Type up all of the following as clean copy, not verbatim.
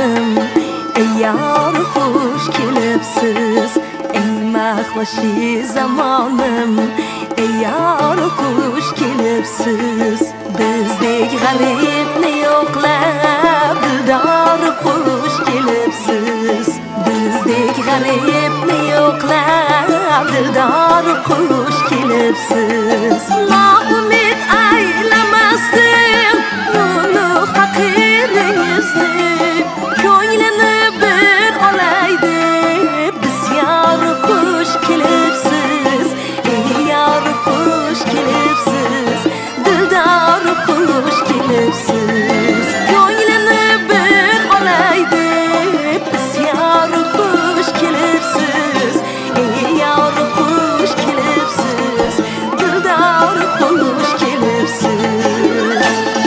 zamonim, ey yar xush kelibsiz. Ey mahvashi zamonim, ey yar xush kelibsiz. Bizdek g'aribni yo'qlab dildor xush kelibsiz. Bizdek g'aribni yo'qlab dildor xush kelibsiz. Noumid aylamasdin nurli faqiringizni, ko'nglini bir olay deb biz yor xush kelibsiz. Ey yor xush kelibsiz, dildor xush kelibsiz. Ko'nglini bir olay deb biz yor xush kelibsiz. Ey yor xush kelibsiz, dildor xush kelibsiz.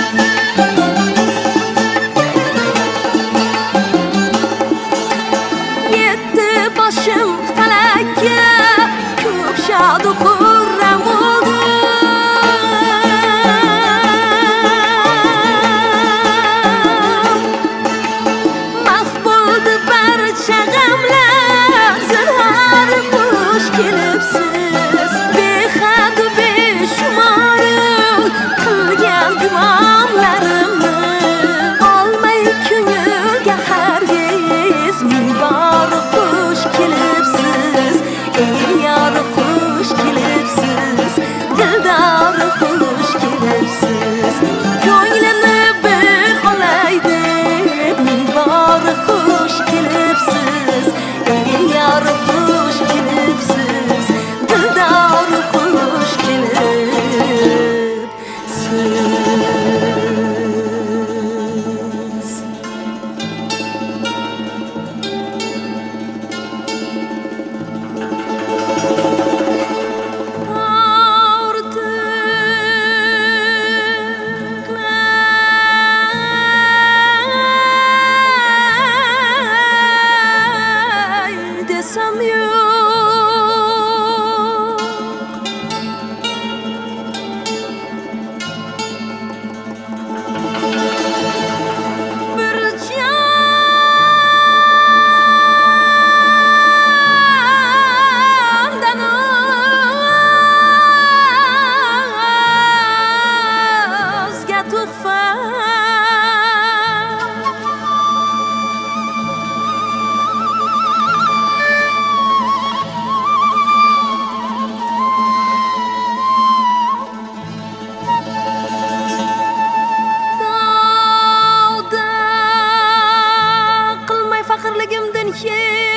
Yetti boshim falakka ko'p shod-u xurram bo'ldi. Mahv bo'ldi barcha g'amlar, zinhor xush kelibsiz. Behad-u beshumor qilgan gumonlarimni olmay ko'ngilga hargiz ming bor xush kelibsiz. Ey yor xush kelibsiz, dildor xush kelibsiz. Ko'nglini bir olay deb ming bor xush kelibsiz. Ey yor xush kelibsiz, dildor xush kelibsiz. Tortiqlay desam yo'q, bir jondan o'zga tuhfa. Qilmay faqirligimdan